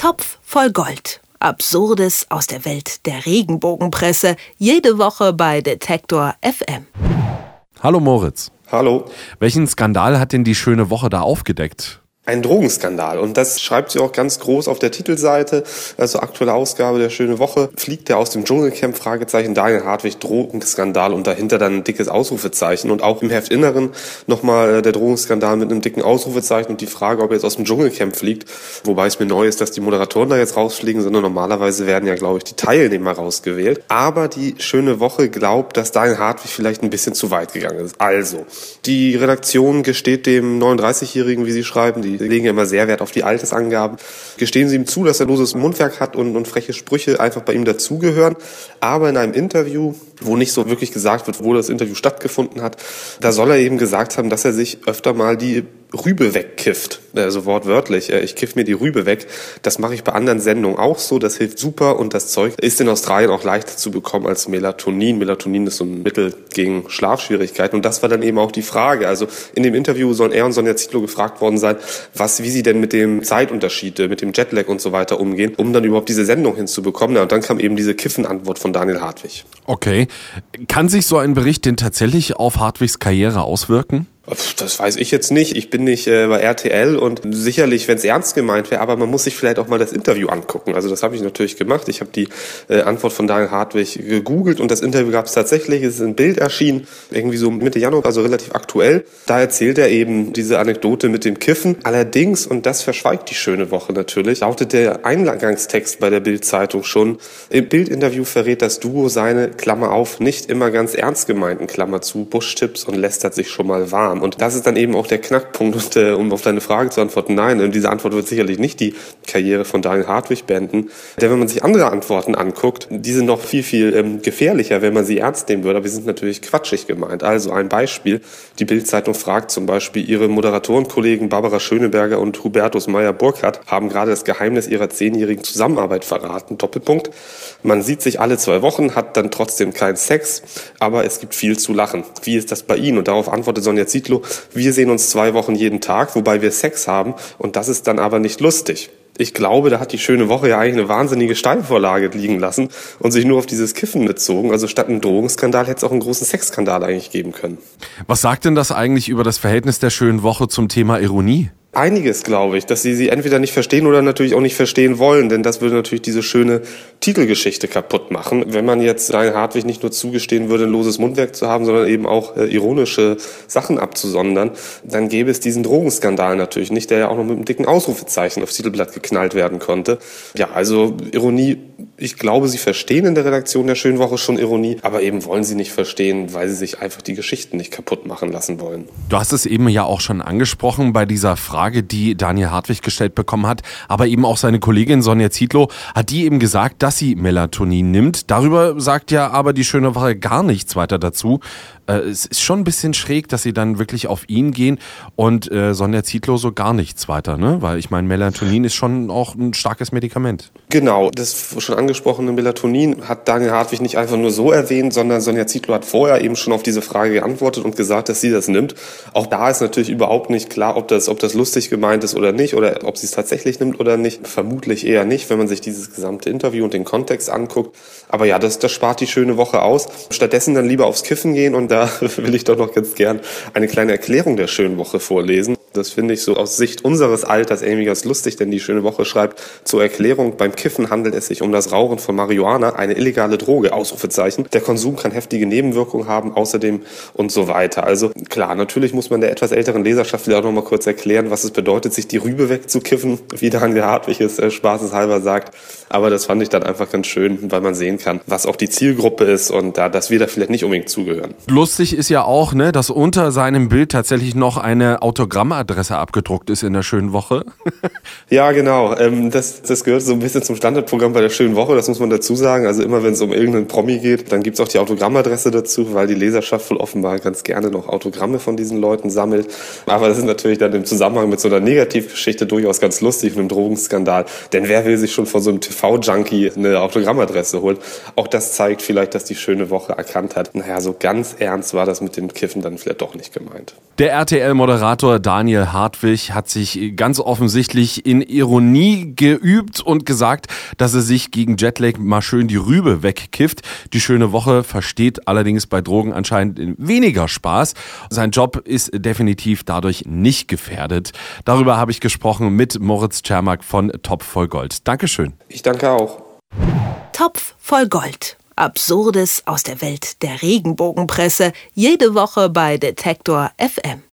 Topf voll Gold. Absurdes aus der Welt der Regenbogenpresse. Jede Woche bei Detektor FM. Hallo Moritz. Hallo. Welchen Skandal hat denn die Schöne Woche da aufgedeckt? Ein Drogenskandal. Und das schreibt sie auch ganz groß auf der Titelseite. Also aktuelle Ausgabe der Schöne Woche. Fliegt er aus dem Dschungelcamp? Fragezeichen. Daniel Hartwig, Drogenskandal. Und dahinter dann ein dickes Ausrufezeichen. Und auch im Heftinneren nochmal der Drogenskandal mit einem dicken Ausrufezeichen und die Frage, ob er jetzt aus dem Dschungelcamp fliegt. Wobei es mir neu ist, dass die Moderatoren da jetzt rausfliegen, sondern normalerweise werden ja, glaube ich, die Teilnehmer rausgewählt. Aber die Schöne Woche glaubt, dass Daniel Hartwig vielleicht ein bisschen zu weit gegangen ist. Also, die Redaktion gesteht dem 39-Jährigen, wie sie schreiben, die legen ja immer sehr Wert auf die Altersangaben. Gestehen sie ihm zu, dass er loses Mundwerk hat und freche Sprüche einfach bei ihm dazugehören. Aber in einem Interview, wo nicht so wirklich gesagt wird, wo das Interview stattgefunden hat, da soll er eben gesagt haben, dass er sich öfter mal die Rübe wegkifft, also wortwörtlich. Ich kiff mir die Rübe weg. Das mache ich bei anderen Sendungen auch so. Das hilft super und das Zeug ist in Australien auch leichter zu bekommen als Melatonin. Melatonin ist so ein Mittel gegen Schlafschwierigkeiten und das war dann eben auch die Frage. Also in dem Interview sollen er und Sonja Zietlow gefragt worden sein, wie sie denn mit dem Zeitunterschied, mit dem Jetlag und so weiter umgehen, um dann überhaupt diese Sendung hinzubekommen. Ja, und dann kam eben diese Kiffen-Antwort von Daniel Hartwig. Okay. Kann sich so ein Bericht denn tatsächlich auf Hartwigs Karriere auswirken? Das weiß ich jetzt nicht. Ich bin nicht bei RTL und sicherlich, wenn es ernst gemeint wäre, aber man muss sich vielleicht auch mal das Interview angucken. Also das habe ich natürlich gemacht. Ich habe die Antwort von Daniel Hartwig gegoogelt und das Interview gab es tatsächlich. Es ist ein Bild erschienen, irgendwie so Mitte Januar, also relativ aktuell. Da erzählt er eben diese Anekdote mit dem Kiffen. Allerdings, und das verschweigt die Schöne Woche natürlich, lautet der Eingangstext bei der Bild-Zeitung schon. Im Bildinterview verrät das Duo seine, Klammer auf, nicht immer ganz ernst gemeinten, Klammer zu, Buschtipps und lästert sich schon mal warm. Und das ist dann eben auch der Knackpunkt, und, um auf deine Frage zu antworten, nein, diese Antwort wird sicherlich nicht die Karriere von Daniel Hartwig beenden. Denn wenn man sich andere Antworten anguckt, die sind noch viel, viel gefährlicher, wenn man sie ernst nehmen würde. Aber sie sind natürlich quatschig gemeint. Also ein Beispiel, die Bild-Zeitung fragt zum Beispiel, ihre Moderatorenkollegen Barbara Schöneberger und Hubertus Meyer-Burkhardt haben gerade das Geheimnis ihrer 10-jährigen Zusammenarbeit verraten. Doppelpunkt. Man sieht sich alle 2 Wochen, hat dann trotzdem keinen Sex, aber es gibt viel zu lachen. Wie ist das bei Ihnen? Und darauf antwortet Sonja Zietlow, wir sehen uns 2 Wochen jeden Tag, wobei wir Sex haben und das ist dann aber nicht lustig. Ich glaube, da hat die Schöne Woche ja eigentlich eine wahnsinnige Steilvorlage liegen lassen und sich nur auf dieses Kiffen bezogen. Also statt einem Drogenskandal hätte es auch einen großen Sexskandal eigentlich geben können. Was sagt denn das eigentlich über das Verhältnis der Schönen Woche zum Thema Ironie? Einiges, glaube ich, dass sie entweder nicht verstehen oder natürlich auch nicht verstehen wollen, denn das würde natürlich diese schöne Titelgeschichte kaputt machen. Wenn man jetzt Daniel Hartwig nicht nur zugestehen würde, ein loses Mundwerk zu haben, sondern eben auch ironische Sachen abzusondern, dann gäbe es diesen Drogenskandal natürlich nicht, der ja auch noch mit einem dicken Ausrufezeichen aufs Titelblatt geknallt werden konnte. Ja, also Ironie, ich glaube, sie verstehen in der Redaktion der Schönen Woche schon Ironie, aber eben wollen sie nicht verstehen, weil sie sich einfach die Geschichten nicht kaputt machen lassen wollen. Du hast es eben ja auch schon angesprochen bei dieser Frage, die Daniel Hartwig gestellt bekommen hat, aber eben auch seine Kollegin Sonja Zietlow hat die eben gesagt, dass sie Melatonin nimmt. Darüber sagt ja aber die Schöne Woche gar nichts weiter dazu. Es ist schon ein bisschen schräg, dass sie dann wirklich auf ihn gehen und Sonja Zietlow so gar nichts weiter, ne? Weil ich meine, Melatonin ist schon auch ein starkes Medikament. Genau, das schon angesprochene Melatonin hat Daniel Hartwig nicht einfach nur so erwähnt, sondern Sonja Zietlow hat vorher eben schon auf diese Frage geantwortet und gesagt, dass sie das nimmt. Auch da ist natürlich überhaupt nicht klar, ob das lustig gemeint ist oder nicht oder ob sie es tatsächlich nimmt oder nicht. Vermutlich eher nicht, wenn man sich dieses gesamte Interview und den Kontext anguckt. Aber ja, das spart die Schöne Woche aus. Stattdessen dann lieber aufs Kiffen gehen und da will ich doch noch ganz gern eine kleine Erklärung der Schönen Woche vorlesen. Das finde ich so aus Sicht unseres Alters irgendwie ganz lustig, denn die Schöne Woche schreibt zur Erklärung, beim Kiffen handelt es sich um das Rauchen von Marihuana, eine illegale Droge, Ausrufezeichen. Der Konsum kann heftige Nebenwirkungen haben, außerdem und so weiter. Also klar, natürlich muss man der etwas älteren Leserschaft vielleicht auch noch mal kurz erklären, was es bedeutet, sich die Rübe wegzukiffen, wie Daniel Hartwig es spaßeshalber sagt. Aber das fand ich dann einfach ganz schön, weil man sehen kann, was auch die Zielgruppe ist und dass wir da vielleicht nicht unbedingt zugehören. Lustig ist ja auch, ne, dass unter seinem Bild tatsächlich noch eine Autogrammadresse abgedruckt ist in der Schönen Woche. Ja, genau. Das gehört so ein bisschen zum Standardprogramm bei der Schönen Woche, das muss man dazu sagen. Also immer, wenn es um irgendeinen Promi geht, dann gibt's auch die Autogrammadresse dazu, weil die Leserschaft wohl offenbar ganz gerne noch Autogramme von diesen Leuten sammelt. Aber das ist natürlich dann im Zusammenhang mit so einer Negativgeschichte durchaus ganz lustig und einem Drogenskandal. Denn wer will sich schon von so einem TV-Junkie eine Autogrammadresse holen? Auch das zeigt vielleicht, dass die Schöne Woche erkannt hat, naja, so ganz ernst ernst war das mit dem Kiffen dann vielleicht doch nicht gemeint. Der RTL-Moderator Daniel Hartwig hat sich ganz offensichtlich in Ironie geübt und gesagt, dass er sich gegen Jetlag mal schön die Rübe wegkifft. Die schöne Woche versteht allerdings bei Drogen anscheinend weniger Spaß. Sein Job ist definitiv dadurch nicht gefährdet. Darüber habe ich gesprochen mit Moritz Czermak von Topf voll Gold. Dankeschön. Ich danke auch. Topf voll Gold. Absurdes aus der Welt der Regenbogenpresse. Jede Woche bei Detektor FM.